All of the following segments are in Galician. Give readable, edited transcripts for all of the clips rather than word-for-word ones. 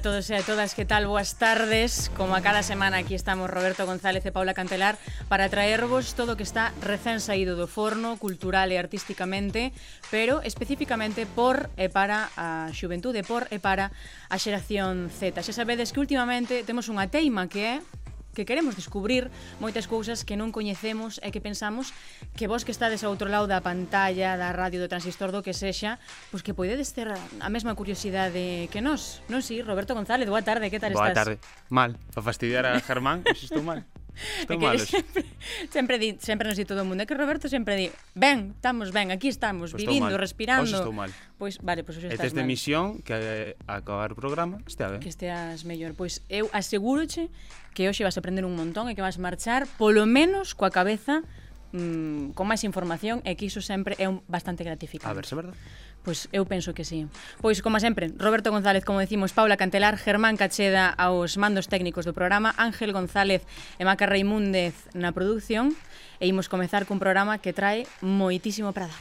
a todos e a todas, que tal? Boas tardes. Como a cada semana aquí estamos Roberto González e Paula Cantelar para traervos todo o que está recén saído do forno, cultural e artísticamente, pero especificamente por e para a xuventude, por e para a xeración Z. Xa sabedes que últimamente temos unha teima que é que queremos descubrir moitas cousas que non coñecemos e que pensamos que vos que estades ao outro lado da pantalla, da radio, do transistor, do que sexa, pois que podedes ter a mesma curiosidade que nós. Non si, Roberto González, boa tarde, que tal estás? Boa tarde. Mal, para fastidiar a Germán, pois estou mal. Estou malo. Sempre nos di todo o mundo, é que Roberto sempre di, ben, estamos ben, aquí estamos, pues vivindo, respirando. Pois estou mal. Pois, vale, pois hoxe estás mal. E tes de misión que a acabar o programa estea ben. Que esteas mellor. Pois eu asegúroche que hoxe vas a aprender un montón e que vas marchar polo menos coa cabeza con máis información e que iso sempre é bastante gratificante. A ver se é verdade. Pois eu penso que sí. Pois, como sempre, Roberto González, como decimos, Paula Cantelar, Germán Cacheda aos mandos técnicos do programa, Ángel González e Maca Reimúndez na produción, e imos comezar cun programa que trae moitísimo para dar.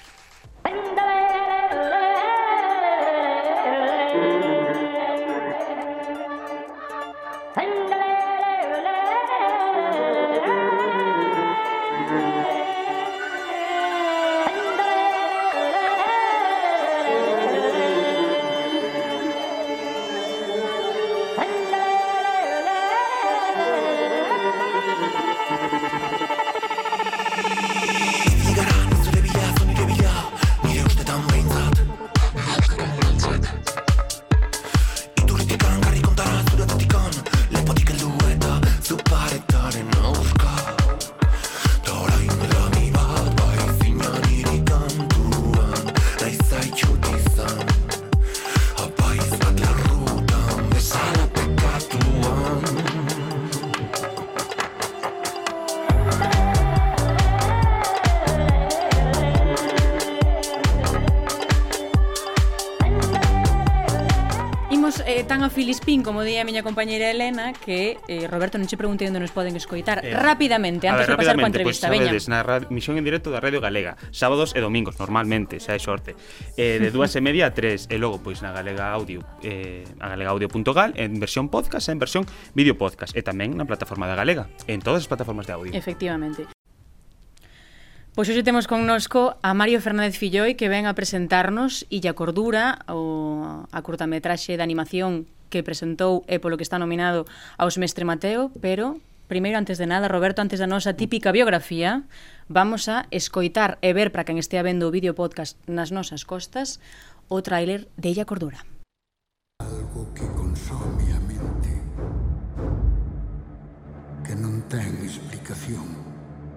Tan a filispín, como di a miña compañeira Elena, que Roberto non che preguntei onde nos poden escoitar rapidamente, antes de pasar coa entrevista. Pois sabedes, na misión en directo da Radio Galega, sábados e domingos, normalmente, xa é sorte, de 2:30 a 3, e logo pois na Galega Audio, a galegaaudio.gal, en versión podcast e en versión vídeo podcast, e tamén na plataforma da Galega, en todas as plataformas de audio. Efectivamente. Pois hoxe temos connosco a Mario Fernández Filloy, que ven a presentarnos Illa Cordura, a curtametraxe de animación que presentou e polo que está nominado aos Mestre Mateo, pero primeiro, antes de nada, Roberto, antes da nosa típica biografía, vamos a escoitar e ver, para quen estea vendo o vídeo podcast nas nosas costas, o tráiler de Illa Cordura. Algo que consome a mente, que non ten explicación.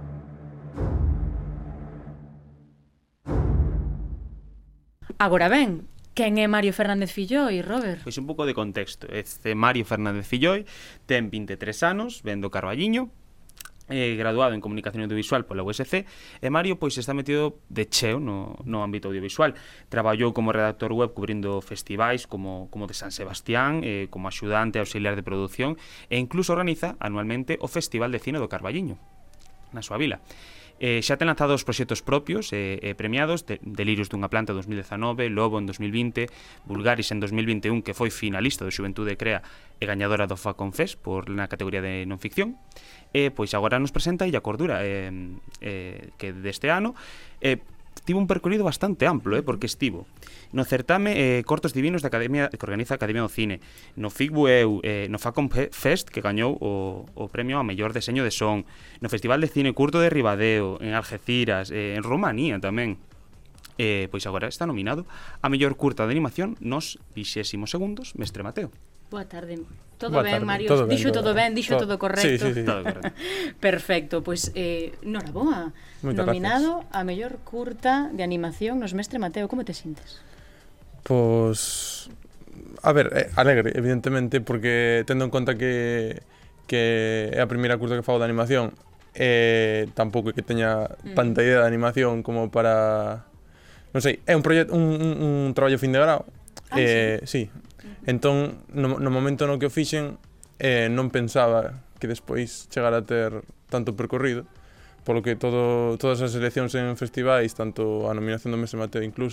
Agora ben, quen é Mario Fernández Filloy, Robert? Pois un pouco de contexto. Este Mario Fernández Filloy ten 23 anos, ven do Carballiño, graduado en Comunicación Audiovisual pola USC, e Mario pois está metido de cheo no ámbito audiovisual. Traballou como redactor web cubrindo festivais como de San Sebastián, como axudante auxiliar de produción, e incluso organiza anualmente o Festival de Cine do Carballiño, na súa vila. Xa ten lanzado os proxectos propios premiados, Delirios dunha planta 2019, Lobo en 2020, Vulgaris en 2021, que foi finalista do Xuventude Crea e gañadora do Facon Fest na categoría de non ficción, e pois agora nos presenta Illa Cordura, que deste ano tivo un percorrido bastante amplo, porque estivo no certame Cortos Divinos da Academia que organiza a Academia do Cine, no FICBUEU, no Facon Fest, que gañou o premio a mellor deseño de son, no Festival de Cine Curto de Ribadeo, en Algeciras, en Rumanía tamén. Pois agora está nominado a mellor curta de animación nos 22º Mestre Mateo. Boa tarde. Todo ben, Mario? Dixo todo ben, dixo todo correcto. Sí. Todo correcto. Perfecto, pois noraboa. Nominado a mellor curta de animación nos Mestre Mateo. Como te sintes? Pois, a ver, alegre, evidentemente, porque tendo en conta que é a primeira curta que fago de animación, tampouco é que teña tanta idea de animación como para... Non sei, é un proxecto, un traballo fin de grado. Sí. Entón, no momento no que o fixen, non pensaba que despois chegara a ter tanto percorrido, polo que todas as seleccións en festivais, tanto a nominación do Mestre Mateo incluso,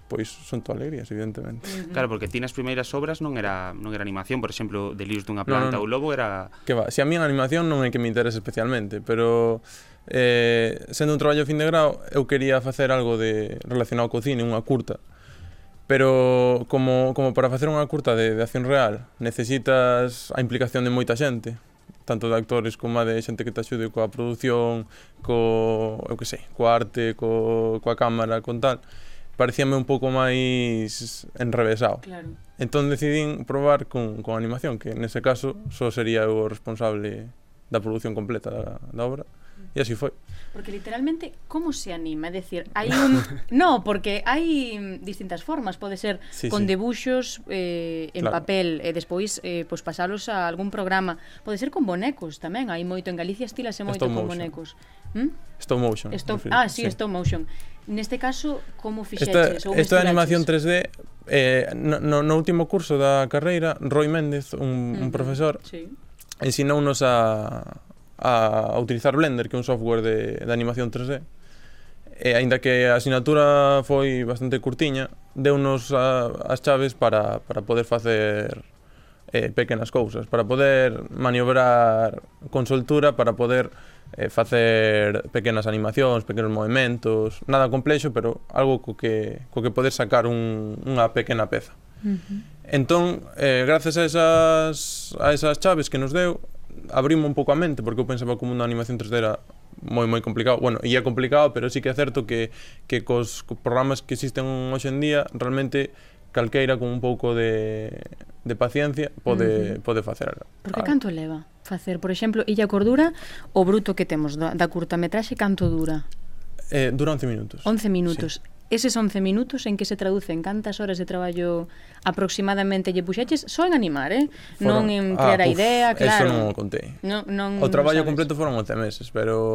pois son todo alegrías, evidentemente. Claro, porque ti nas primeiras obras non era animación, por exemplo, de líos dunha planta ou lobo era... Que va, se a mí a animación non é que me interese especialmente, pero sendo un traballo de fin de grao, eu quería facer algo relacionado co cine, unha curta. Pero como para facer unha curta de acción real, necesitas a implicación de moita xente, tanto de actores como de xente que te axude coa produción, coa arte, coa cámara, con tal. Parecíame un pouco máis enrevesado. Claro. Entón decidín probar con animación, que nese caso só sería eu o responsable da produción completa da obra, e así foi. Porque literalmente, como se anima? É dicir, hai un... No, porque hai distintas formas. Pode ser con debuxos en papel e despois pois pasalos a algún programa. Pode ser con bonecos tamén. Hai moito en Galicia, estilase moito con bonecos. Stop motion. Stop motion. Neste caso, como fixeches? Esta animación 3D, no último curso da carreira, Roy Méndez, un profesor, ensinounos a utilizar Blender, que é un software de animación 3D. E aínda que a asignatura foi bastante curtiña, deunos as chaves para poder facer pequenas cousas, para poder maniobrar con soltura, para poder facer pequenas animacións, pequenos movimentos, nada complexo, pero algo co que poder sacar unha pequena peza. Entón, gracias a esas chaves que nos deu, abrimo un pouco a mente, porque eu pensaba que o mundo da animación 3D era moi complicado. Bueno, e é complicado, pero sí que é certo que cos programas que existen hoxe en día, realmente calqueira con un pouco de paciencia pode facer. Porque canto leva facer, por exemplo, Illa Cordura, o bruto que temos da curtametraxe, canto dura? Dura 11 minutos. 11 minutos. Sí. Eses 11 minutos en que se traducen cantas horas de traballo aproximadamente lle puxeches só en animar, non en crear a idea, claro. Eso non o contei. O traballo completo foron 11 meses, pero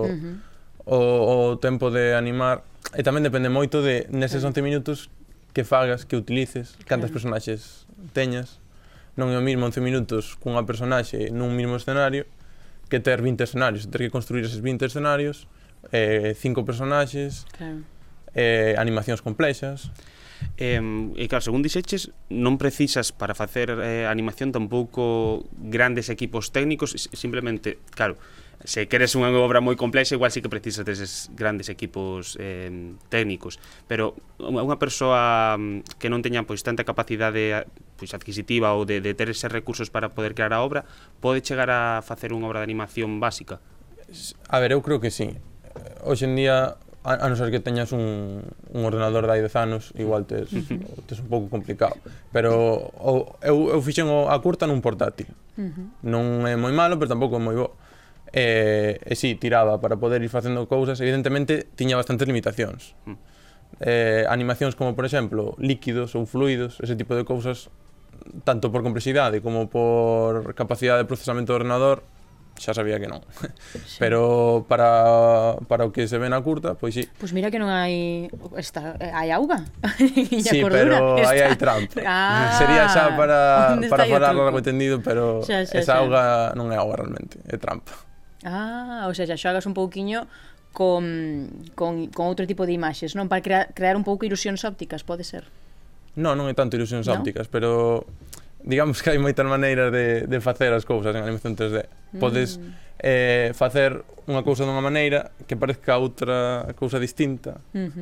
o tempo de animar e tamén depende moito de neses 11 minutos que fagas, que utilices, cantas personaxes teñas. Non é o mismo 11 minutos cunha personaxe nun mesmo escenario que ter 20 escenarios, ter que construir eses 20 escenarios, 5 personaxes. Claro. Animacións complexas. E claro, según dixeches, non precisas para facer animación tampouco grandes equipos técnicos, simplemente, claro, se queres unha obra moi complexa, igual sí que precisas deses grandes equipos técnicos, pero unha persoa que non teña pois tanta capacidade pois adquisitiva ou de ter eses recursos para poder crear a obra, pode chegar a facer unha obra de animación básica? A ver, eu creo que sí. Hoxe en día, a non ser que teñas un ordenador de hai 10 anos, igual tes un pouco complicado. Pero eu fixen a curta nun portátil. Non é moi malo, pero tampouco é moi bo. E si, tiraba para poder ir facendo cousas. Evidentemente, tiña bastantes limitacións. Animacións como, por exemplo, líquidos ou fluidos, ese tipo de cousas, tanto por complexidade como por capacidade de procesamento do ordenador, xa sabía que non. Sí. Pero para o que se ve na curta, pois sí. Pois mira que non hai auga. Sí, pero aí hai trampa. Sería xa para falar largo entendido, pero esa auga non é auga realmente, é trampa. O sea, xa xogas un pouquiño con outro tipo de imaxes, non? Para crear un pouco ilusións ópticas, pode ser? Non é tanto ilusións ópticas, pero digamos que hai moitas maneiras de facer as cousas en animación 3D. Podes facer unha cousa dunha maneira que parezca outra cousa distinta.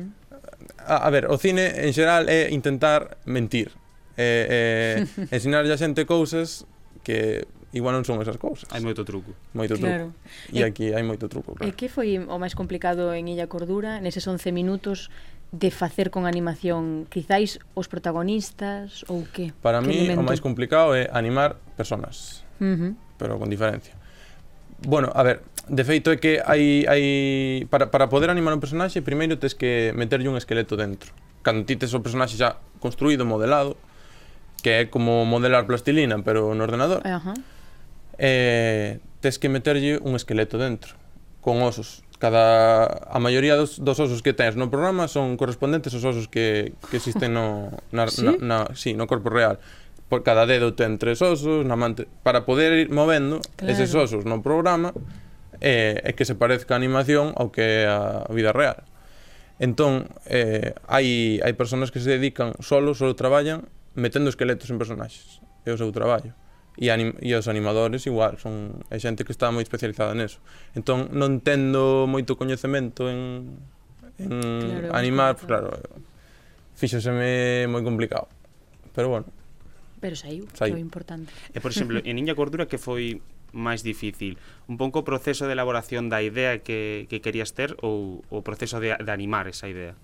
A ver, o cine en xeral é intentar mentir, ensinarlle a xente cousas que igual non son esas cousas. Hai moito truco. Moito truco. E aquí hai moito truco, claro. E que foi o máis complicado en Illa Cordura, neses 11 minutos de facer con animación? Quizáis os protagonistas ou que? Para mí o máis complicado é animar personas, pero con diferencia. Bueno, a ver, de feito é que hai para poder animar un personaxe, primeiro tes que meterlle un esqueleto dentro. Cando ti tes o personaxe xa construído, modelado, que é como modelar plastilina, pero no ordenador, tes que meterlle un esqueleto dentro, con osos. A maioría dos osos que tens no programa son correspondentes aos osos que existen no corpo real. Por cada dedo ten 3 osos, para poder ir movendo eses osos no programa e que se parezca a animación ao que é a vida real. Entón, hai persoas que se dedican solo traballan metendo esqueletos en personaxes. É o seu traballo. E os animadores igual, é xente que está moi especializada neso. Entón, non tendo moito coñecemento en animar, pues, claro, fíxoseme moi complicado. Pero bueno. Pero saiu, que é o importante. E, por exemplo, en Niña Cordura, que foi máis difícil? Un pouco o proceso de elaboración da idea que querías ter ou o proceso de animar esa idea?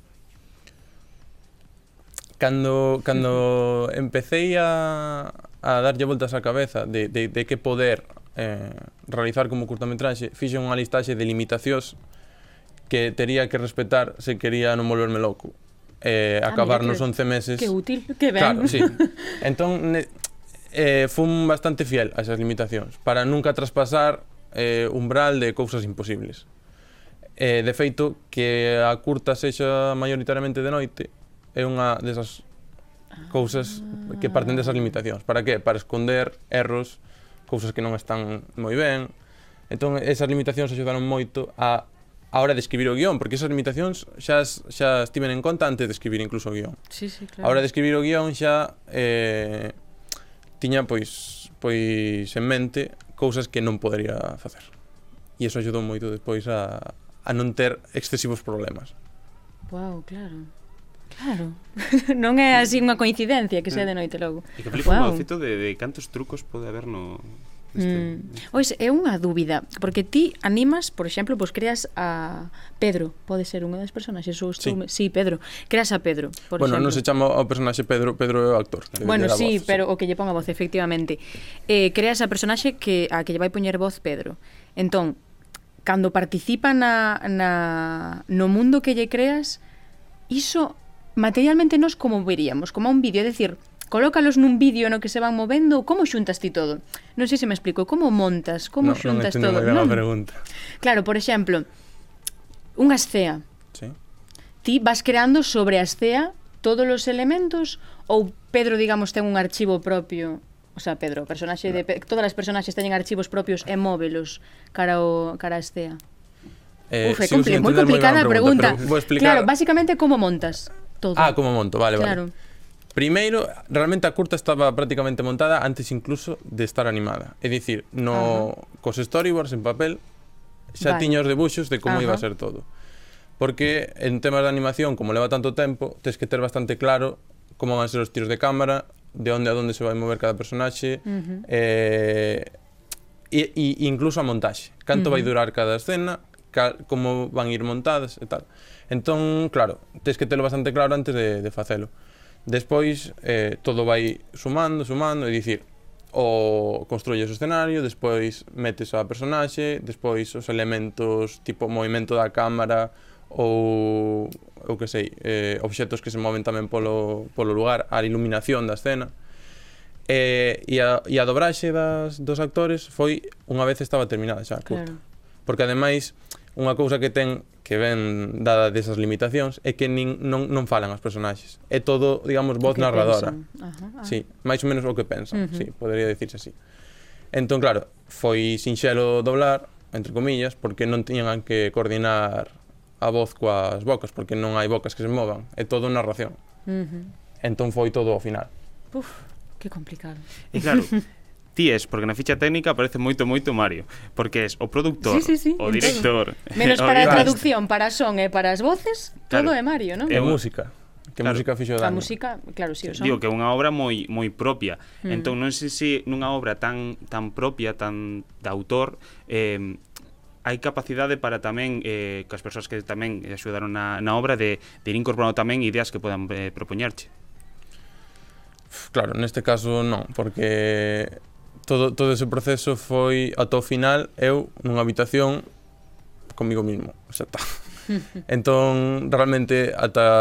Cando empecé a darlle voltas á cabeza de que poder realizar como curtametraxe, fixe unha listaxe de limitacións que tería que respetar se quería non volverme loco. Acabar nos 11 meses... Que útil, que ben. Claro, sí. Entón, fun bastante fiel a esas limitacións para nunca traspasar umbral de cousas imposibles. De feito, que a curta sexa maioritariamente de noite é unha desas cousas que parten desas limitacións. Para que? Para esconder erros, cousas que non están moi ben. Entón, esas limitacións axudaron moito a hora de escribir o guión, porque esas limitacións xa estiven en conta antes de escribir incluso o guión. Sí, sí, claro. A hora de escribir o guión xa tiña pois en mente cousas que non podería facer. E iso axudou moito despois a non ter excesivos problemas. Wow, claro. Claro. Non é así unha coincidencia que sea de noite logo. E que flipa un concepto de cantos trucos pode haber no... Ois, é unha dúbida, porque ti animas, por exemplo, pois creas a Pedro, pode ser unha das personaxes ou sí, Pedro, creas a Pedro, por exemplo. Non se chama o personaxe Pedro é o actor. Bueno, sí, pero o que lle pon a voz, efectivamente. Creas a personaxe a que lle vai poñer voz Pedro. Entón, cando participa no mundo que lle creas, iso materialmente nos como veríamos, como un vídeo, é dicir, colócalos nun vídeo no que se van movendo, como xuntas ti todo? Non sei se me explico, como montas, como xuntas todo? Non entendo moi ben a pregunta. Claro, por exemplo, unha escea. Sí. Ti vas creando sobre a escea todos os elementos ou Pedro, digamos, ten un archivo propio? O sea, Pedro, personaxe de todas as personaxes teñen archivos propios e móvelos cara a escea. É moi complicada a pregunta. Claro, basicamente como montas todo. Como monto, vale. Primeiro, realmente a curta estaba prácticamente montada antes incluso de estar animada. É dicir, cos storyboards en papel xa tiña os debuxos de como iba a ser todo. Porque en temas de animación, como leva tanto tempo, tens que ter bastante claro como van a ser os tiros de cámara, de onde a onde se vai mover cada personaxe, e incluso a montaxe. Canto vai durar cada escena, como van ir montadas e tal. Entón, claro, tens que telo bastante claro antes de facelo. Despois, todo vai sumando, é dicir, construyes o escenario, despois metes a personaxe, despois os elementos tipo movimento da cámara ou que sei, obxetos que se moven tamén polo lugar, a iluminación da escena. E a dobraxe dos actores foi unha vez estaba terminada xa a curta. Porque ademais, unha cousa que ven dada desas limitacións é que non falan as personaxes. É todo, digamos, voz narradora. Sí, máis ou menos o que pensan, sí, podería dicirse así. Entón, claro, foi sinxelo doblar, entre comillas, porque non tiñan que coordinar a voz coas bocas, porque non hai bocas que se movan, é todo narración. Entón foi todo ao final. Uf, que complicado. E claro, ti es, porque na ficha técnica aparece moito Mario, porque es o produtor, o director, menos para a traducción, para a son e para as voces, todo é Mario, non? E música. Que música fixo Dani. A música, claro, si, o son. Digo que é unha obra moi propia. Entón non sei se nunha obra tan propia, tan de autor, hai capacidade para tamén que as persoas que tamén axudaron na obra de ir incorporando tamén ideas que podan propoñerche. Claro, neste caso non, porque todo ese proceso foi ata o final eu nunha habitación comigo mismo, xa está. Entón, realmente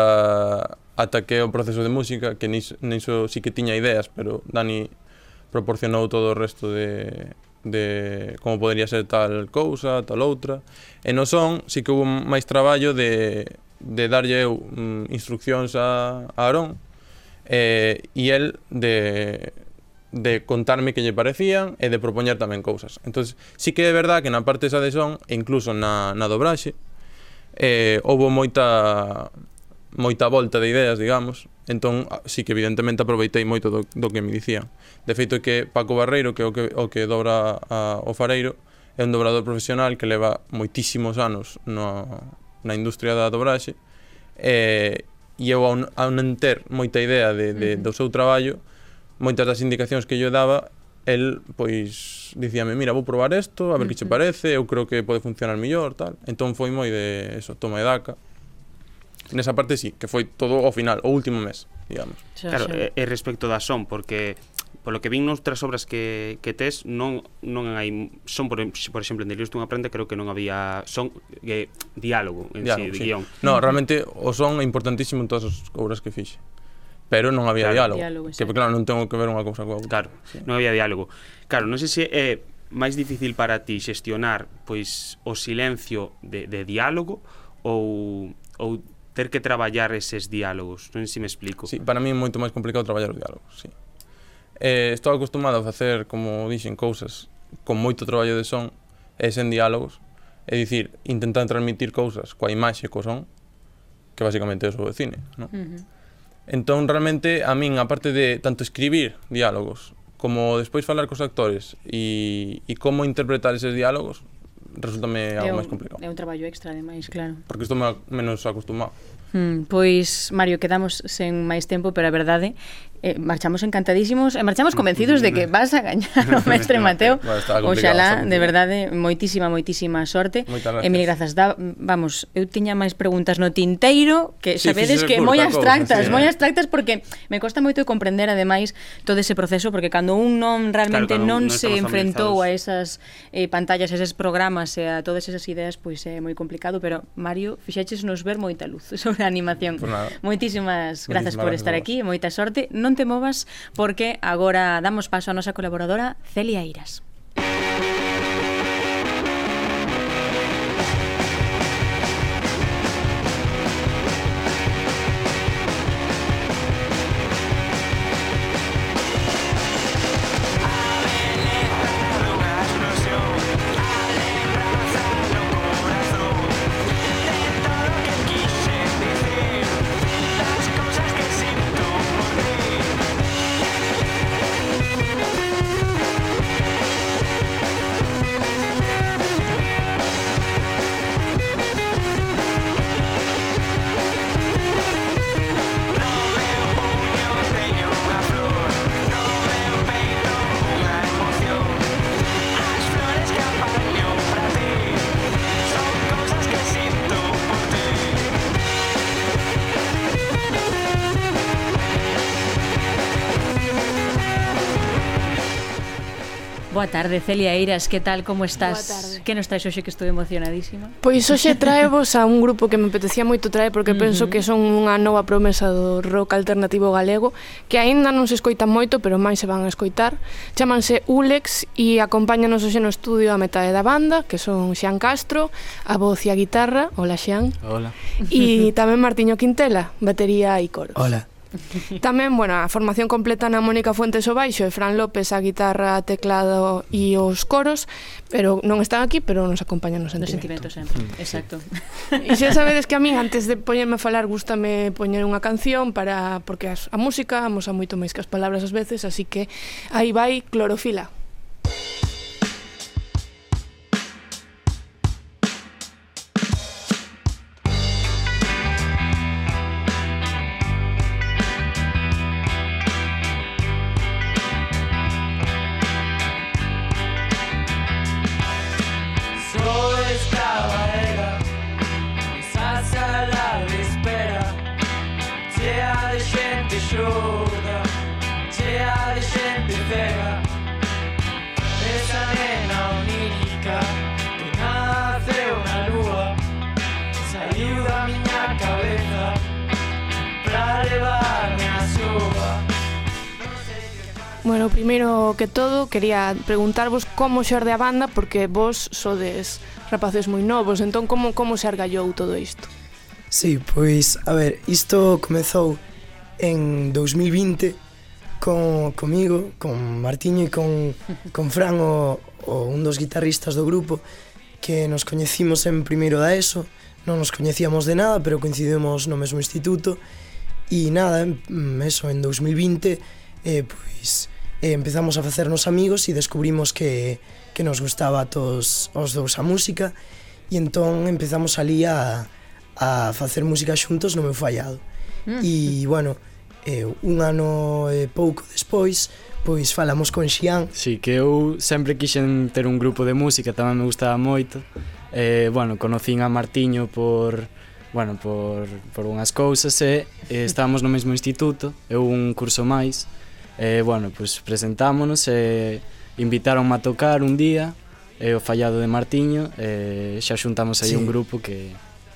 ata que o proceso de música, que niso sí que tiña ideas, pero Dani proporcionou todo o resto de como podría ser tal cousa, tal outra. E no son, sí que hubo máis traballo de darlle eu instruccións a Aarón, e el de contarme que lle parecían e de propoñer tamén cousas. Entón, sí que é verdad que na parte esa de son, e incluso na dobraxe, houve moita volta de ideas, digamos, entón sí que evidentemente aproveitei moito do que me dicían. De feito que Paco Barreiro, que é o que dobra o Fareiro, é un dobrador profesional que leva moitísimos anos na industria da dobraxe, e eu ao non ter moita idea do seu traballo, moitas das indicacións que yo daba, el, pois, dicíame, mira, vou probar isto, a ver que che parece, eu creo que pode funcionar mellor, tal. Entón foi moi de eso, toma e daca. Nesa parte sí, que foi todo ao final, o último mes, digamos. Claro, e respecto da son, porque polo que vin noutras obras que tes non hai son, por exemplo, en Delirios dunha prenda creo que non había son diálogo en sí, de guión. No, realmente o son é importantísimo en todas as obras que fixe. Pero non había diálogo, que claro, non tengo que ver unha cousa coa outra. Claro, non había diálogo. Claro, non sei se é máis difícil para ti xestionar pois o silencio de diálogo ou ter que traballar eses diálogos. Non sei se me explico. Sí, para mí é moito máis complicado traballar os diálogos, sí. Estou acostumado a facer, como dixen, cousas con moito traballo de son e sen diálogos, é dicir, intentar transmitir cousas coa imaxe e co son, que basicamente é o cine, non? Entón, realmente, a min, aparte de tanto escribir diálogos como despois falar cos actores e como interpretar eses diálogos, resultame algo máis complicado. É un traballo extra, ademais, claro. Porque estou menos acostumado. Pois, Mario, quedamos sen máis tempo, pero a verdade marchamos encantadísimos e marchamos convencidos de que vas a gañar o mestre Mateo. Oxalá, de verdade, moitísima sorte. E mil grazas. Vamos, eu tiña máis preguntas no tinteiro que sabedes que moi abstractas porque me costa moito comprender ademais todo ese proceso, porque cando un non realmente non se enfrentou a esas pantallas, a eses programas e a todas esas ideas, pois é moi complicado, pero Mario, fixeches nos ver moita luz sobre a animación. Moitísimas grazas por estar aquí, moita sorte. Non te movas porque agora damos paso a nosa colaboradora Celia Eiras. Boa tarde, Celia Eiras, que tal, como estás? Boa tarde. Que nos traes hoxe que estou emocionadísima? Pois hoxe traevos a un grupo que me apetecía moito traer porque penso que son unha nova promesa do rock alternativo galego que aínda non se escoitan moito, pero máis se van a escoitar. Chámanse Ulex e acompáñanos hoxe no estudio a metade da banda, que son Xan Castro, a voz e a guitarra. Hola, Xan. Hola. E tamén Martiño Quintela, batería e coros. Hola. Tamén, bueno, a formación completa na Mónica Fuentes o baixo e Fran López a guitarra, teclado e os coros, pero non están aquí, pero nos acompañan no sentimento. Sempre, exacto. E xa sabedes que a min, antes de poñerme a falar, gústame poñer unha canción porque a música amosa moito máis que as palabras ás veces, así que aí vai Clorofila. Bueno, primeiro que todo, quería preguntarvos como xorde a banda, porque vos sodes rapaces moi novos, entón como se argallou todo isto? Sí, pois, a ver, isto comezou en 2020 comigo, con Martiño e con Fran, un dos guitarristas do grupo, que nos coñecimos en primeiro da ESO, non nos coñecíamos de nada, pero coincidimos no mesmo instituto. E nada, eso, en 2020 pois empezamos a facernos amigos e descubrimos que nos gustaba a todos os dous a música, e entón empezamos ali a facer música xuntos no meu fallado. E, bueno, un ano e pouco despois, pois falamos con Xian. Sí, que eu sempre quixen ter un grupo de música, tamén me gustaba moito. Bueno, conocín a Martiño por unhas cousas e estábamos no mesmo instituto, eu un curso máis. Bueno, pois presentámonos e invitaronme a tocar un día o fallado de Martiño e xa xuntamos aí un grupo que...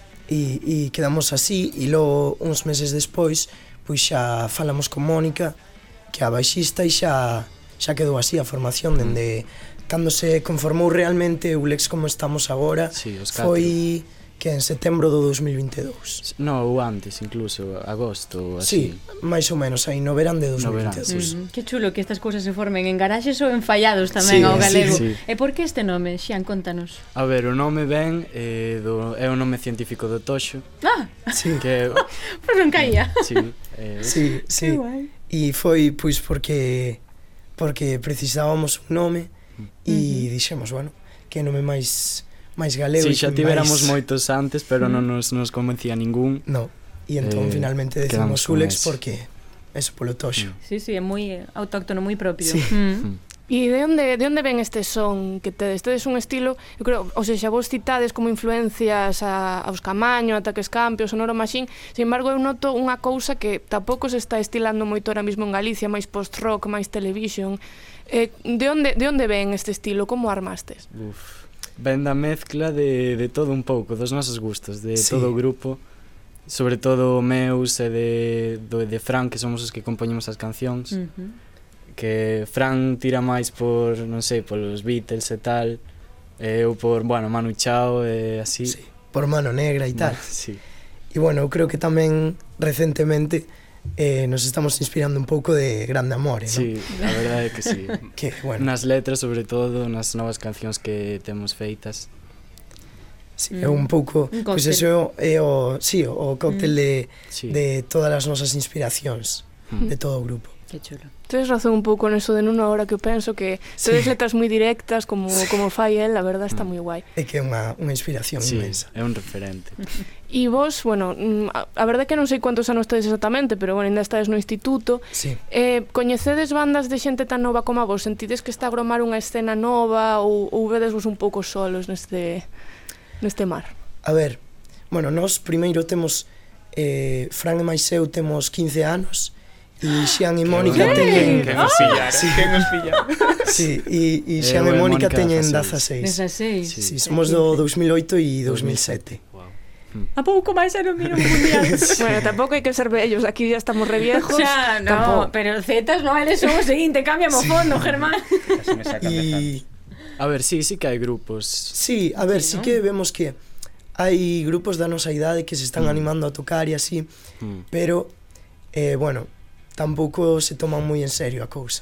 E quedamos así, e logo uns meses despois pois xa falamos con Mónica, que é a baixista, e xa quedou así a formación dende cando se conformou realmente o Ulex como estamos agora. Sí, os 4. Foi que en setembro do 2022. No, ou antes, incluso, agosto, así. Sí, máis ou menos, aí no verán de 2022. Que chulo que estas cousas se formen en garaxes ou en fallados tamén ao galego. Sí. E por que este nome, Xian, contanos? A ver, o nome ben é o nome científico do toxo. Sí. Que Pero non caía. sí, sí. E foi pois porque precisábamos un nome e dixemos, bueno, que nome máis galego. Sí, xa tiveramos moitos antes, pero non nos convencía ningún. No, e entón finalmente decimos Ulex porque eso polo toxo. Sí, é moi autóctono, moi propio. Sí. E de onde ven este son que tedes? Tedes un estilo, eu creo, ou seja, vos citades como influencias aos Camaño, Ataques Campi, Sonoro Machine. Sin embargo, eu noto unha cousa que tampouco se está estilando moito ahora mismo en Galicia, máis post-rock, máis television. De onde ven este estilo? Como armastes? Ven da mezcla de todo un pouco, dos nosos gustos, de todo o grupo, sobre todo meus e de Fran, que somos os que compoñemos as cancións. Que Fran tira máis por, non sei, polos Beatles e tal, eu por, bueno, Manu Chao e así. Sí, por Mano Negra e tal. Sí. E bueno, eu creo que tamén recentemente nos estamos inspirando un pouco de Grande Amore, ¿no? Sí, a verdade é que sí. Que, bueno, Nas letras, sobre todo, nas novas cancións que temos feitas. sí, é un pouco, pois eso é o cóctel de todas as nosas inspiracións de todo o grupo. Que chulo. Tedes razón un pouco neso de Nuno, ahora que eu penso que tedes letras moi directas como fai el, a verdade está moi guai. É que é unha inspiración inmensa. É un referente. E vos, bueno, a verdade é que non sei quantos anos tedes exactamente, pero bueno, ainda estades no instituto. Sí. Coñecedes bandas de xente tan nova como a vos? Sentides que está a gromar unha escena nova ou vedesvos un pouco solos neste mar? A ver, bueno, nós primeiro temos Fran e máis eu temos 15 anos e Xian e Mónica teñen... Que nos pillara, que nos pillara. Sí, e Xian e Mónica teñen 16. 16. Sí, somos do 2008 e 2007. A pouco máis era o miro mundial. Bueno, tampouco hai que ser vellos, aquí ya estamos reviejos. Xa, no, pero Zetas no, eles son o seguinte, cámbiame o fondo, Germán. E... A ver, sí que hai grupos. Sí, a ver, sí que vemos que hai grupos da nosa idade que se están animando a tocar e así, pero, bueno, tampouco se toman moi en serio a cousa.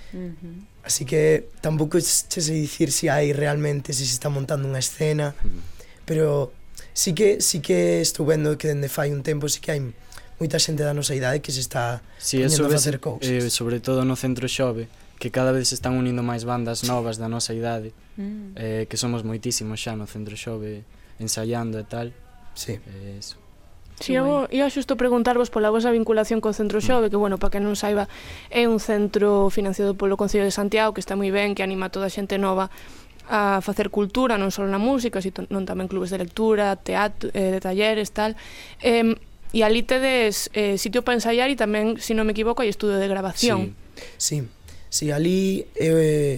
Así que tampouco che sei dicir se hai realmente, se está montando unha escena, pero sí que estou vendo que dende fai un tempo sí que hai moita xente da nosa idade que se está poñendo a facer cousas. Sobre todo no centro xove, que cada vez se están unindo máis bandas novas da nosa idade, que somos moitísimos xa no centro xove ensaiando e tal. Sí. Eso. Si, ia xusto preguntarvos pola vosa vinculación co Centro Xove, que, bueno, para que non saiba, é un centro financiado polo Concello de Santiago, que está moi ben, que anima a toda a xente nova a facer cultura, non só na música, sino tamén clubes de lectura, teatro, de talleres, tal. E ali tedes sitio para ensaiar e tamén, se non me equivoco, hai estudio de grabación. Sí, ali é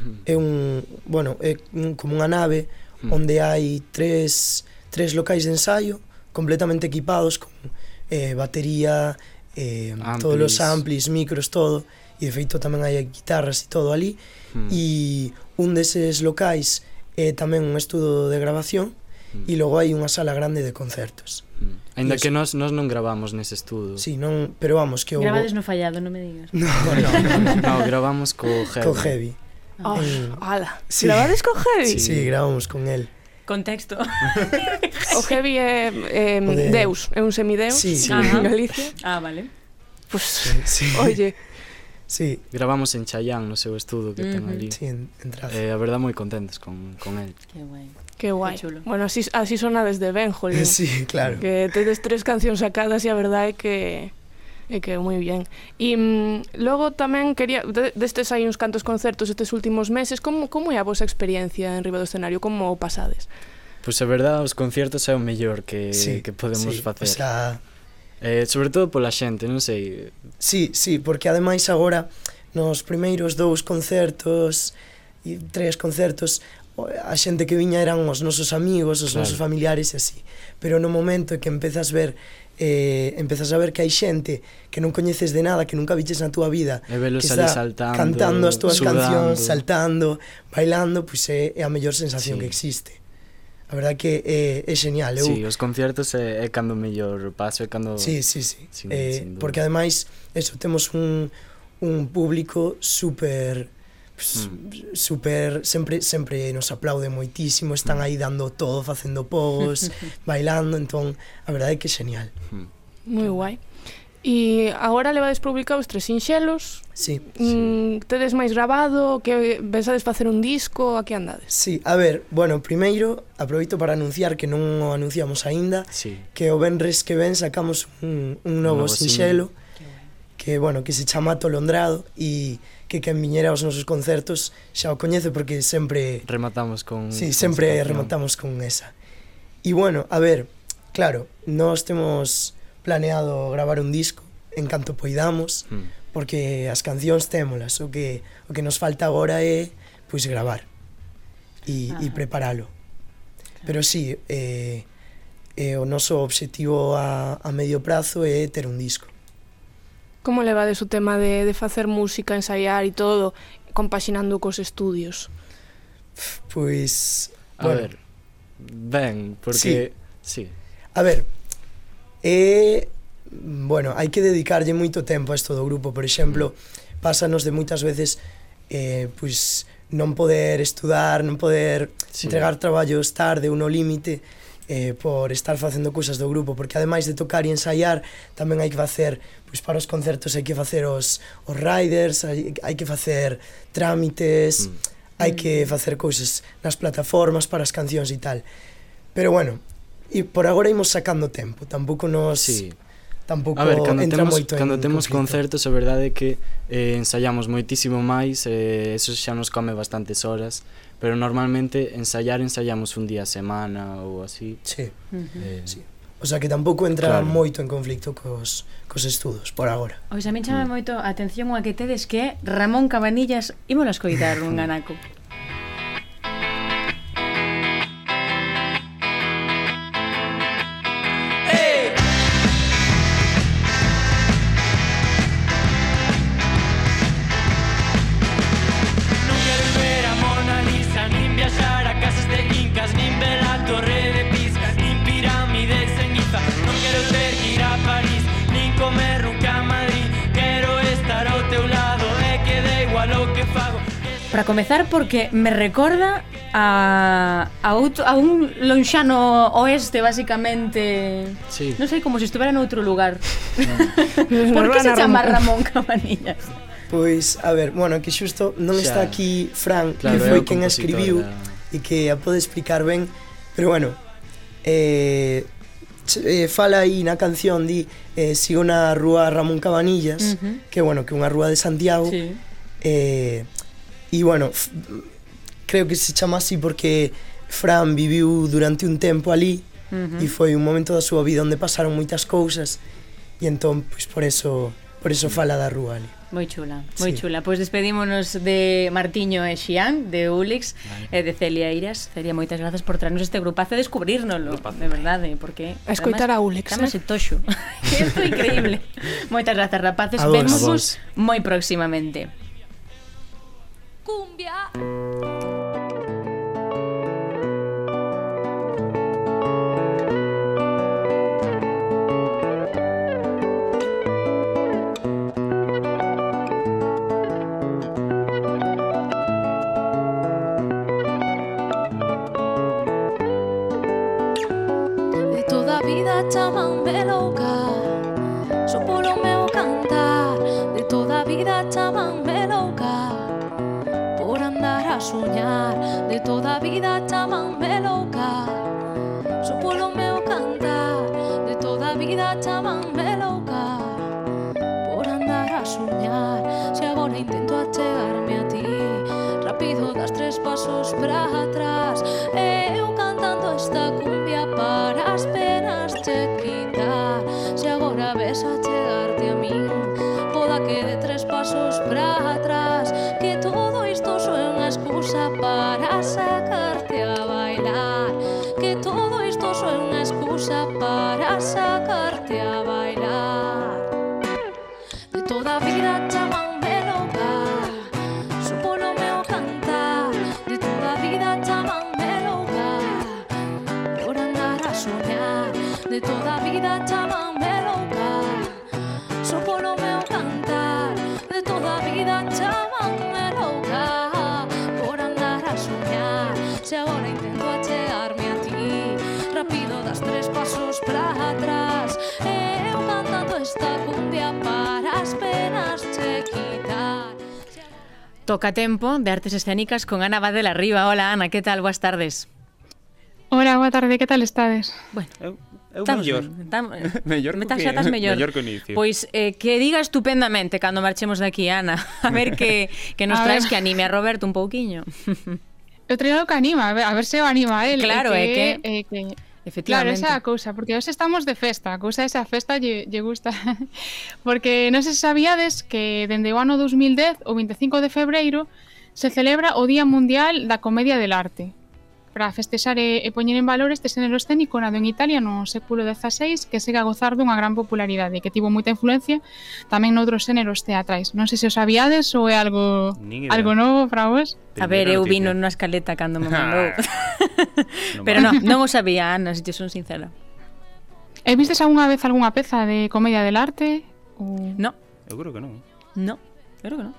como unha nave onde hai tres locais de ensaio completamente equipados con batería, todos os amplis, micros, todo, e de feito tamén hai guitarras e todo ali, e un deses locais é tamén un estudo de grabación, e logo hai unha sala grande de concertos. Ainda que nós non gravamos nese estudo. Sí, non, pero vamos, que Gravades no Fallado, non me digas. No, gravamos co Heavy. Co Heavy. Ala, gravades co Heavy? Sí, gravamos con el. Contexto. O heavy é Deus, é un semideus Sí. en Galicia. Vale. Pues, Sí. oye, Sí, Gravamos en Chayán no seu estudo que ten ali. sí, en Trazo. A verdad moi contentos con el. Qué guai. que guai. Qué chulo. Bueno, así sona desde ben, jolín. Sí, claro. Que tedes 3 cancións sacadas e a verdade é que moi bien. E logo tamén quería, destes hai uns cantos concertos estes últimos meses, como é a vosa experiencia en riba do escenario? Como o pasades? Pois a verdad, os conciertos é o mellor que podemos sí, facer. O sea, Sobre todo pola xente, non sei. sí, porque ademais agora nos primeiros 2 concertos e 3 concertos a xente que viña eran os nosos amigos, os nosos familiares e así. Pero no momento que empezas a ver que hai xente que non coñeces de nada, que nunca viches na túa vida, E velos que ali está saltando, cantando as túas sudando. cancións, saltando, bailando, pois é a mellor sensación Sí. que existe. A verdad que é genial. Sí, os conciertos é cando mellor paso, é cando... Sí. Sin dúda. Porque ademais, eso, temos un público super sempre nos aplaude moitísimo, están aí dando todo, facendo pogos, bailando, entón a verdade é que é genial. Moi guai. E agora levades publicados 3 sinxelos. Sí. Tedes máis grabado? Que pensades facer un disco? A que andades? Sí, a ver, bueno, primeiro aproveito para anunciar que non o anunciamos aínda, Sí. que o venres que ven sacamos un novo sinxelo que, bueno, que se chama Atolondrado e que quen viñera aos nosos concertos xa o coñece porque sempre Rematamos con... sí, con sempre esa canción. rematamos con esa. E bueno, a ver, claro, nós temos planeado gravar un disco en canto poidamos, porque as cancións témolas, o que nos falta agora é pois gravar e preparalo. Pero sí, o noso obxectivo a medio prazo é ter un disco. Como levades o tema de facer música, ensaiar e todo, compaxinando cos estudios? Pois, A ver, ben, porque... Sí. A ver, bueno, hai que dedicarlle moito tempo a isto do grupo, por exemplo, pásanos de moitas veces pois non poder estudar, non poder entregar traballos tarde ou no límite por estar facendo cousas do grupo, porque ademais de tocar e ensaiar, tamén hai que facer, pois para os concertos hai que facer os riders, hai que facer trámites, hai que facer cousas nas plataformas para as cancións e tal. Pero bueno, e por agora imos sacando tempo, tampouco nos... Sí. Tampouco A ver, entra moito cando en temos conflito. concertos, a verdade é que ensaiamos moitísimo máis, eso xa nos come bastantes horas, pero normalmente ensaiamos un día a semana ou así. Sí. Sí. O sea que tampouco entra Claro. moito en conflicto cos estudos, por agora. Pois a min chama moito a atención a que tedes que é Ramón Cabanillas, ímolo escoitar un anaco. Para comezar, porque me recorda a un lonxano oeste, basicamente. Sí. Non sei, como se estuvera noutro lugar. Nos Por que van se a chama Ramón. Ramón Cabanillas? Pois, a ver, bueno, que xusto non Xa. está aquí Fran, Claro, que é foi o quen compositor escribiu da- e que a pode explicar ben, pero bueno, fala aí na canción, di sigo na rúa Ramón Cabanillas, que bueno, que é unha rúa de Santiago, Sí. e bueno, creo que se chama así porque Fran viviu durante un tempo ali e foi un momento da súa vida onde pasaron moitas cousas e entón, pois por eso fala da rúa ali. Moi chula, moi Sí. chula. Pois despedímonos de Martiño e Xián, de Ulix, e de Celia Iras. Celia, moitas grazas por traernos este grupazo e descubrírnoslo, de verdade, porque... A escoitar a Ulex, Chámase Toxo. Isto é increíble. Moitas grazas, rapaces. A vos. Vémonos A vos. moi próximamente. Cumbia. vida chamanme louca, só polo meu cantar. De toda a vida chamanme louca, por andar a soñar. De toda a vida chamanme louca, só polo meu cantar. De toda a vida chamanme louca, por andar a soñar. Se agora intento achegarme a ti, rápido das 3 pasos para atrás. Eu cantando esta cumbia para as penas che quitar. Se agora ves a chegarte a min, poda que de 3 pasos para atrás, que todo isto só é unha excusa para sacarte a bailar. Que todo isto só é unha excusa para sacarte a bailar. De toda a vida chamanme louca, só polo meu cantar. De toda a vida chamanme louca, por andar a soñar. De toda a vida chamanme louca, só polo meu cantar. De toda a vida chamanme louca, por andar a soñar. Se agora intento achegarme a ti, rápido das 3 pasos para atrás. Eu cantando esta cumbia para as penas che quitar. Toca tempo de artes escénicas con Ana Badel Arriba. Hola Ana, que tal? Boas tardes. Hola, boa tarde, que tal estades? Bueno, Eu mellor. Mellor mellor que inicio. Pois que diga estupendamente cando marchemos de aquí, Ana. A ver que nos traes, que anime a Roberto un pouquiño. Eu traigo que anima, a ver se o anima a él. Claro, que Claro, efectivamente. esa é a cousa, porque hoxe estamos de festa, a cousa esa festa lle gusta. Porque non sei se sabíades que dende o ano 2010, o 25 de febreiro, se celebra o Día Mundial da Comedia del Arte, para festexar e poñer en valor este xénero escénico nado en Italia no século XVI, que segue a gozar dunha gran popularidade e que tivo moita influencia tamén noutros xéneros teatrais. Non sei se o sabíades ou é algo novo para vos. A ver, eu vino nunha escaleta cando me mandou. Pero non o sabía, Ana, se te son sincera. E vistes algunha vez algunha peza de comedia del arte? No. Eu creo que non. No, creo que non.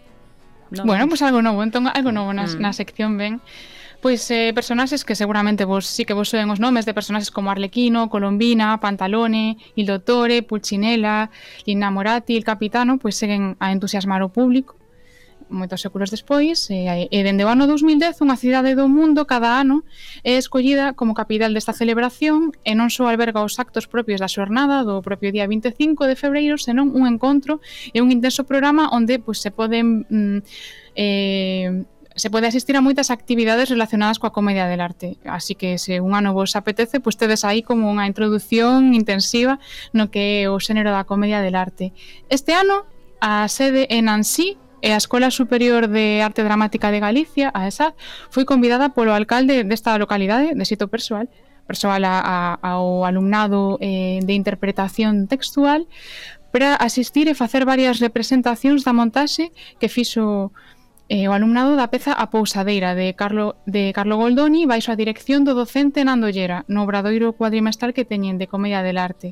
Bueno, pois algo novo, entón algo novo na sección ben. Pois personaxes que seguramente vos sí que vos soen os nomes de personaxes como Arlequino, Colombina, Pantalone, Il Dottore, Pulcinella, Lina Moratti, El Capitano, pois seguen a entusiasmar o público moitos séculos despois, e dende o ano 2010 unha cidade do mundo cada ano é escollida como capital desta celebración e non só alberga os actos propios da xornada do propio día 25 de febreiro, senón un encontro e un intenso programa onde pois, se pode asistir a moitas actividades relacionadas coa comedia del arte. Así que se un ano vos apetece, pois tedes aí como unha introdución intensiva no que é o xénero da comedia del arte. Este ano a sede en Nancy e a Escola Superior de Arte Dramática de Galicia, a ESAD, foi convidada polo alcalde desta localidade, de xeito persoal ao alumnado de interpretación textual, para asistir e facer varias representacións da montaxe que fixo o alumnado da peza A Pousadeira de Carlo Goldoni baixo a dirección do docente Nando Llera no obradoiro cuadrimestral que teñen de Comedia del Arte.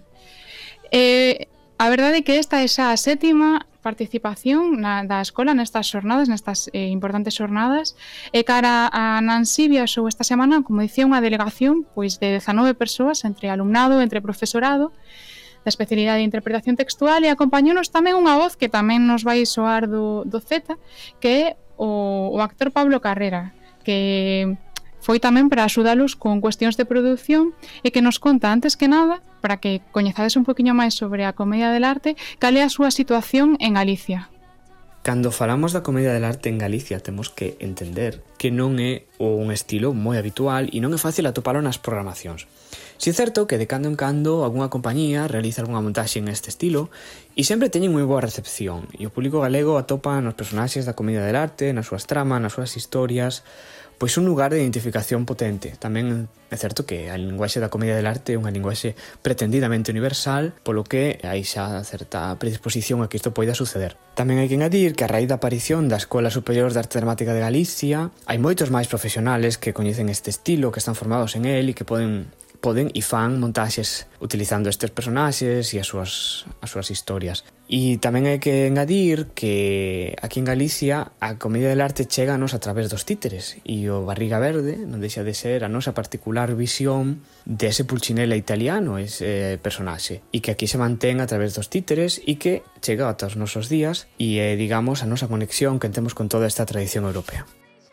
A verdade é que esta é xa a 7ª participación da escola nestas xornadas, nestas importantes xornadas, e cara a Nancy viaxou esta semana, como dicía, unha delegación pois de 19 persoas, entre alumnado, entre profesorado, da especialidade de interpretación textual, e acompañounos tamén unha voz que tamén nos vai soar do Z, que é o actor Pablo Carrera, que foi tamén para axudalos con cuestións de produción e que nos conta, antes que nada, para que coñezades un poquinho máis sobre a comedia del arte, cal é a súa situación en Galicia. Cando falamos da comedia del arte en Galicia temos que entender que non é un estilo moi habitual e non é fácil atopalo nas programacións. Si é certo que de cando en cando algunha compañía realiza algunha montaxe en este estilo e sempre teñen moi boa recepción e o público galego atopa nos personaxes da comedia del arte, nas súas tramas, nas súas historias, pois un lugar de identificación potente. Tamén é certo que a linguaxe da comedia del arte é unha linguaxe pretendidamente universal, polo que hai xa certa predisposición a que isto poida suceder. Tamén hai que engadir que a raíz da aparición da Escola Superior de Arte Dramática de Galicia hai moitos máis profesionales que coñecen este estilo, que están formados en él e que poden poden e fan montaxes utilizando estes personaxes e as súas historias. E tamén hai que engadir que aquí en Galicia a comedia del arte chéganos a través dos títeres, e o Barriga Verde non deixa de ser a nosa particular visión dese Pulcinella italiano, ese personaxe, e que aquí se mantén a través dos títeres e que chega ata os nosos días e é, digamos, a nosa conexión que temos con toda esta tradición europea.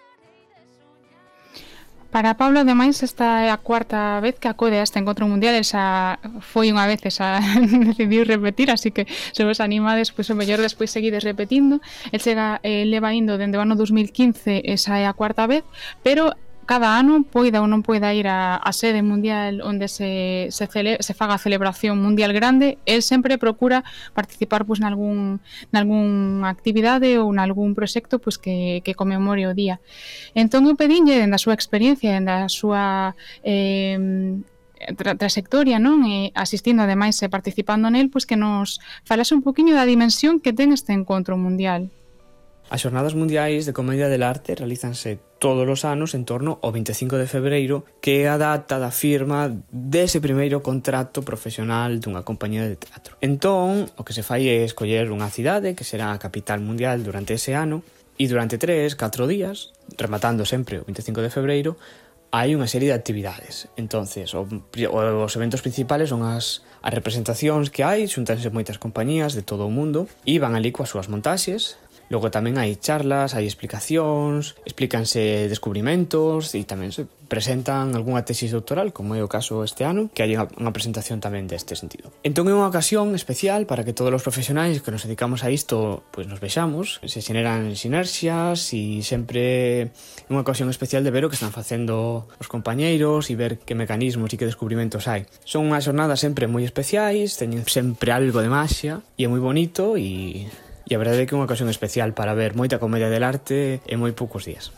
Para Pablo, ademais, esta é a cuarta vez que acode a este encontro mundial. El xa foi unha vez, xa decidiu repetir, así que se vos animades, pois o mellor despois seguides repetindo. El chega, leva indo dende o ano 2015, esa é a cuarta vez, pero cada ano poida ou non poida ir a sede mundial onde se faga a celebración mundial grande, el sempre procura participar pois nalgún actividade ou nalgún proxecto pois que conmemore o día. Entón eu pedinlle, dende a súa experiencia, dende a súa trayectoria, non? E asistindo ademais e participando nel, pois que nos falase un poquinho da dimensión que ten este encontro mundial. As Xornadas Mundiais de Comedia del Arte realízanse todos os anos en torno ao 25 de febreiro, que é a data da firma dese primeiro contrato profesional dunha compañía de teatro. Entón, o que se fai é escoller unha cidade que será a capital mundial durante ese ano, e durante 3-4 días, rematando sempre o 25 de febreiro, hai unha serie de actividades. Entonces, os eventos principales son as representacións que hai, xuntanse moitas compañías de todo o mundo, e van ali coas súas montaxes. Logo tamén hai charlas, hai explicacións, explícanse descubrimentos e tamén se presentan algunha tesis doctoral, como é o caso este ano, que hai unha presentación tamén deste sentido. Entón é unha ocasión especial para que todos os profesionais que nos dedicamos a isto pois nos vexamos, se xeneran sinerxias e sempre é unha ocasión especial de ver o que están facendo os compañeiros e ver que mecanismos e que descubrimentos hai. Son unhas xornadas sempre moi especiais, teñen sempre algo de maxia e é moi bonito e a verdade é que é unha ocasión especial para ver moita comedia del arte en moi poucos días.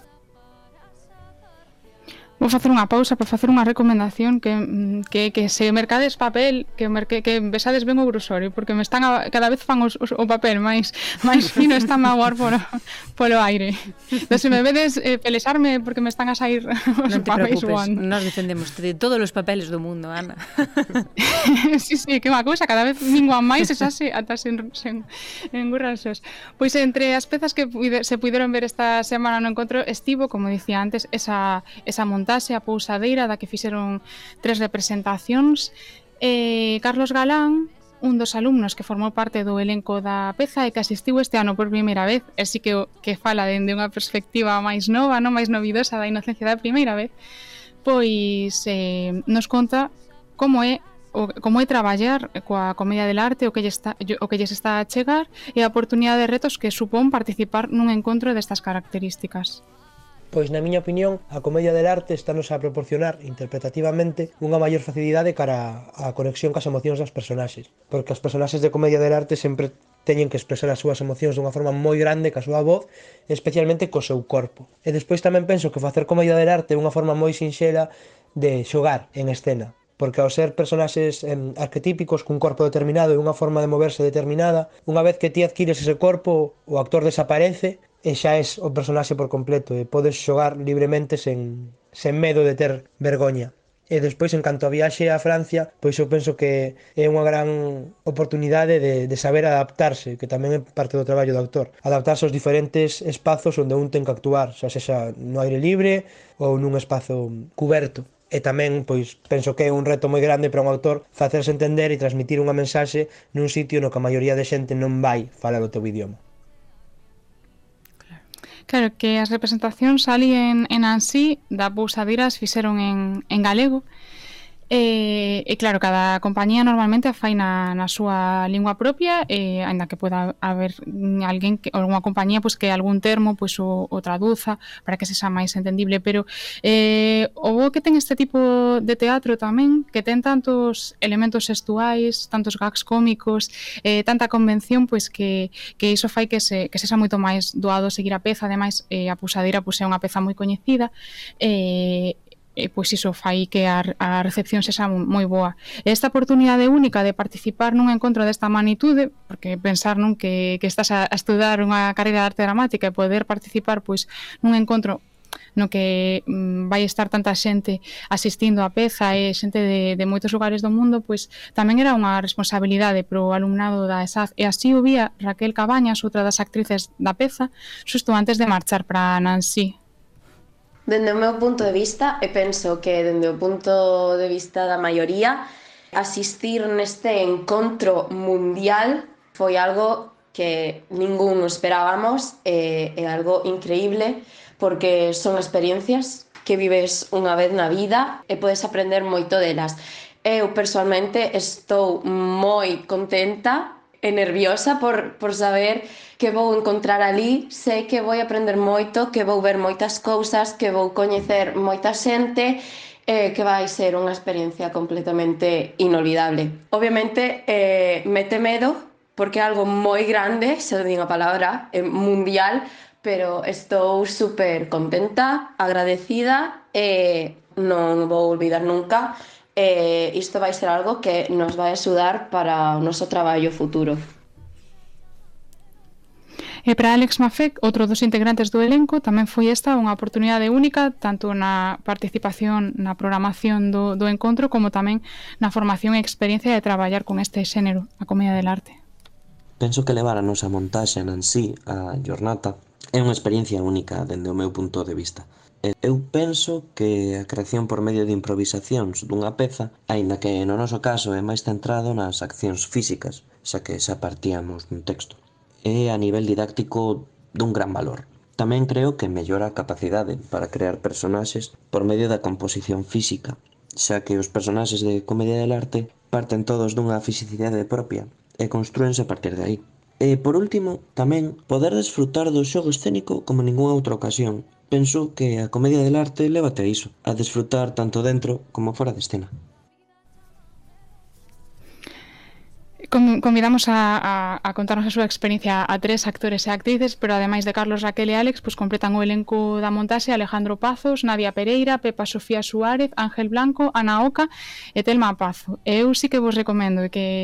Vou facer unha pausa para facer unha recomendación que se mercades papel, que besades ben o grusorio, porque me están cada vez fan o papel máis fino, está a aguar polo aire. Entón, se me vedes pelexarme porque me están a sair os papéis voando. Nos defendemos de todos os papeles do mundo, Ana. Sí, que é unha cousa, cada vez minguan máis e xa ata se engurranxos. Pois entre as pezas que se puideron ver esta semana no encontro estivo, como dicía antes, esa montaxe, a pousadeira da que fixeron 3 representacións. Carlos Galán, un dos alumnos que formou parte do elenco da peza e que asistiu este ano por primeira vez, e si que fala dende unha perspectiva máis nova, non máis novidosa da inocencia da primeira vez, pois nos conta como é traballar coa comedia del arte, o que lles está a chegar e a oportunidade de retos que supón participar nun encontro destas características. Pois, na miña opinión, a comedia del arte estános a proporcionar interpretativamente unha maior facilidade cara á conexión cas emocións das personaxes, porque as personaxes de comedia del arte sempre teñen que expresar as súas emocións dunha forma moi grande ca súa voz, especialmente co seu corpo. E despois tamén penso que facer comedia del arte é unha forma moi sinxela de xogar en escena, porque ao ser personaxes arquetípicos cun corpo determinado e unha forma de moverse determinada, unha vez que ti adquires ese corpo, o actor desaparece e xa és o personaxe por completo e podes xogar libremente sen medo de ter vergoña. E despois, en canto a viaxe a Francia, pois eu penso que é unha gran oportunidade de saber adaptarse, que tamén é parte do traballo do actor. Adaptarse aos diferentes espazos onde un ten que actuar, xa sexa no aire libre ou nun espazo cuberto. E tamén, pois, penso que é un reto moi grande para un autor facerse entender e transmitir unha mensaxe nun sitio no que a maioría de xente non vai falar o teu idioma. Claro, que as representacións ali en Ansí da pousadeira as fixeron en galego e claro, cada compañía normalmente a fai na súa lingua propia aínda que poda haber alguén alguna compañía pois que algún termo pois o traduza para que sexa máis entendible, pero o bo que ten este tipo de teatro tamén, que ten tantos elementos xestuais, tantos gags cómicos, tanta convención, pois que iso fai que sexa moito máis doado seguir a peza. Ademais, a pousadeira pois é unha peza moi coñecida pois iso fai que a recepción sexa moi boa. Esta oportunidade única de participar nun encontro desta magnitude, porque pensar non que estás a estudar unha carreira de arte dramática e poder participar pois nun encontro no que vai estar tanta xente asistindo á peza e xente de moitos lugares do mundo, pois tamén era unha responsabilidade pro alumnado da ESAD, e así o vía Raquel Cabañas, outra das actrices da peza, xusto antes de marchar para Nancy. Dende o meu punto de vista, e penso que dende o punto de vista da maioría, asistir neste encontro mundial foi algo que ningún esperábamos, é algo increíble, porque son experiencias que vives unha vez na vida e podes aprender moito delas. Eu, persoalmente, estou moi contenta e nerviosa por saber que vou encontrar ali. Sei que vou aprender moito, que vou ver moitas cousas, que vou coñecer moita xente, que vai ser unha experiencia completamente inolvidable. Obviamente, mete medo, porque é algo moi grande, se din a palabra, mundial, pero estou super contenta, agradecida e non vou olvidar nunca. Isto vai ser algo que nos vai axudar para o noso traballo futuro. E para Alex Mafek, outro dos integrantes do elenco, tamén foi esta unha oportunidade única, tanto na participación na programación do encontro, como tamén na formación e experiencia de traballar con este xénero, a comedia del arte. Penso que levar a nosa montaxe en sí, a jornada, é unha experiencia única dende o meu punto de vista. Eu penso que a creación por medio de improvisacións dunha peza, aínda que no noso caso é máis centrado nas accións físicas, xa que xa partíamos dun texto, é a nivel didáctico dun gran valor. Tamén creo que mellora a capacidade para crear personaxes por medio da composición física, xa que os personaxes de comedia del arte parten todos dunha fisicidade propia e construense a partir de aí. E, por último, tamén poder desfrutar do xogo escénico como ningunha outra ocasión. Penso que a comedia del arte lévate a iso, a desfrutar tanto dentro como fora de escena. Convidamos a contarnos a súa experiencia a 3 actores e actrices, pero ademais de Carlos, Raquel e Alex, pois completan o elenco da montaxe Alejandro Pazos, Nadia Pereira, Pepa Sofía Suárez, Ángel Blanco, Ana Oca e Telma Pazo. Eu sí que vos recomendo que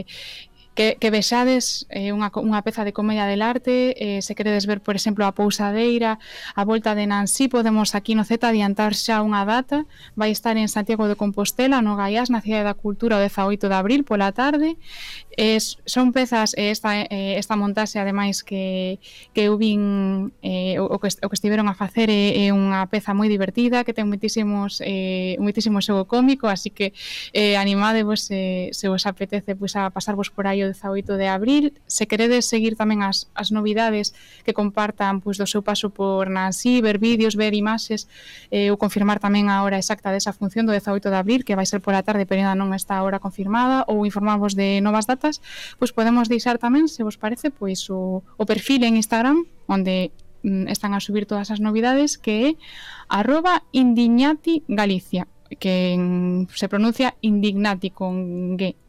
vexades unha peza de comedia del arte. Se queredes ver, por exemplo, a Pousadeira, a Volta de Nancy, podemos aquí no Z adiantar xa unha data. Vai estar en Santiago de Compostela, no Gaiás, na Cidade da Cultura, o 18 de abril pola tarde. Son pezas, esta montaxe ademais que eu vin, o que estiveron a facer é unha peza moi divertida, que ten moitísimo xogo cómico, así que animadevos se vos apetece a pasarvos por aí o 18 de abril. Se queredes seguir tamén as novidades que compartan do seu paso por Nancy, ver vídeos, ver imaxes, ou confirmar tamén a hora exacta desa función do 18 de abril, que vai ser pola tarde, pero ainda non está a hora confirmada, ou informarvos de novas datas, pois podemos deixar tamén, se vos parece, pois o perfil en Instagram, onde están a subir todas as novidades, que é @indignati_galicia, que se pronuncia indignati con G,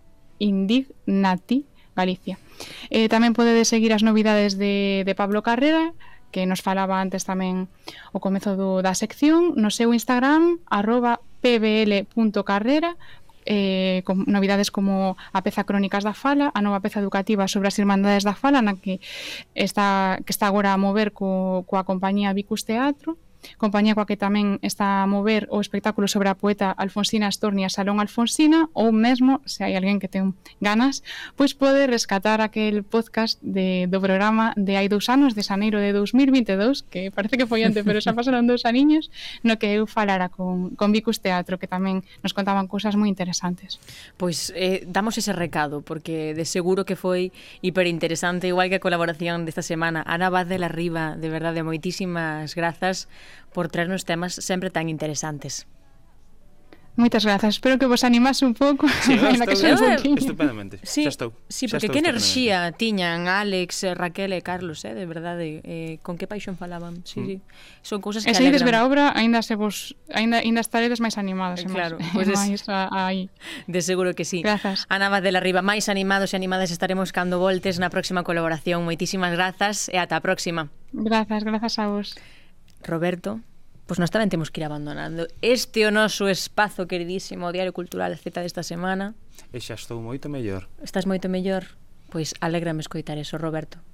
Indignati Galicia. Tamén podedes seguir as novidades de Pablo Carrera, que nos falaba antes tamén o comezo da sección, no seu Instagram @pbl.carrera, con novidades como a peza Crónicas da Fala, a nova peza educativa sobre as Irmandades da Fala, na que está agora a mover coa compañía Vicus Teatro, compañía coa que tamén está a mover o espectáculo sobre a poeta Alfonsina Astornia, Salón Alfonsina, ou mesmo, se hai alguén que ten ganas, pois pode rescatar aquel podcast do programa de hai 2 anos, de xaneiro de 2022, que parece que foi antes, pero xa pasaron 2 aniños, no que eu falara con Vicus Teatro, que tamén nos contaban cousas moi interesantes. Pois damos ese recado, porque de seguro que foi hiperinteresante, igual que a colaboración desta semana. Ana Vaz de la Riva, de verdade, moitísimas grazas por traernos temas sempre tan interesantes. Moitas grazas, espero que vos animase un pouco. Sí, estupendamente. Sí, xa estou. Sí, porque que enerxía tiñan Alex, Raquel e Carlos, de verdade, con que paixón falaban. Sí. Son cousas que alegran. E se ides ver a obra, aínda estaredes máis animadas. Claro, pois aí. De seguro que sí. Grazas. Ana Vaz de la Riva, máis animados e animadas estaremos cando voltes na próxima colaboración. Moitísimas grazas e ata a próxima. Grazas a vos. Roberto, pois nós tamén temos que ir abandonando este o noso espazo queridísimo, o Diario Cultural Z desta semana. E xa estou moito mellor. Estás moito mellor? Pois alégrame escoitar eso, Roberto.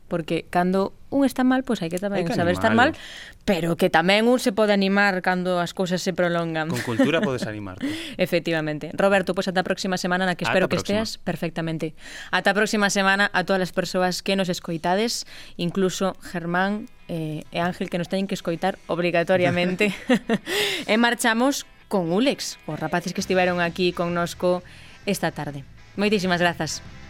porque cando un está mal, pois hai que tamén Hai que saber estar animalo. mal, pero que tamén un se pode animar cando as cousas se prolongan. Con cultura podes animarte. Efectivamente. Roberto, pois ata a próxima semana na que Ata espero a que próxima. esteas perfectamente. Ata a próxima semana a todas as persoas que nos escoitades, incluso Germán e Ángel que nos teñen que escoitar obrigatoriamente. E marchamos con Ulex, os rapaces que estiveron aquí connosco esta tarde. Moitísimas grazas.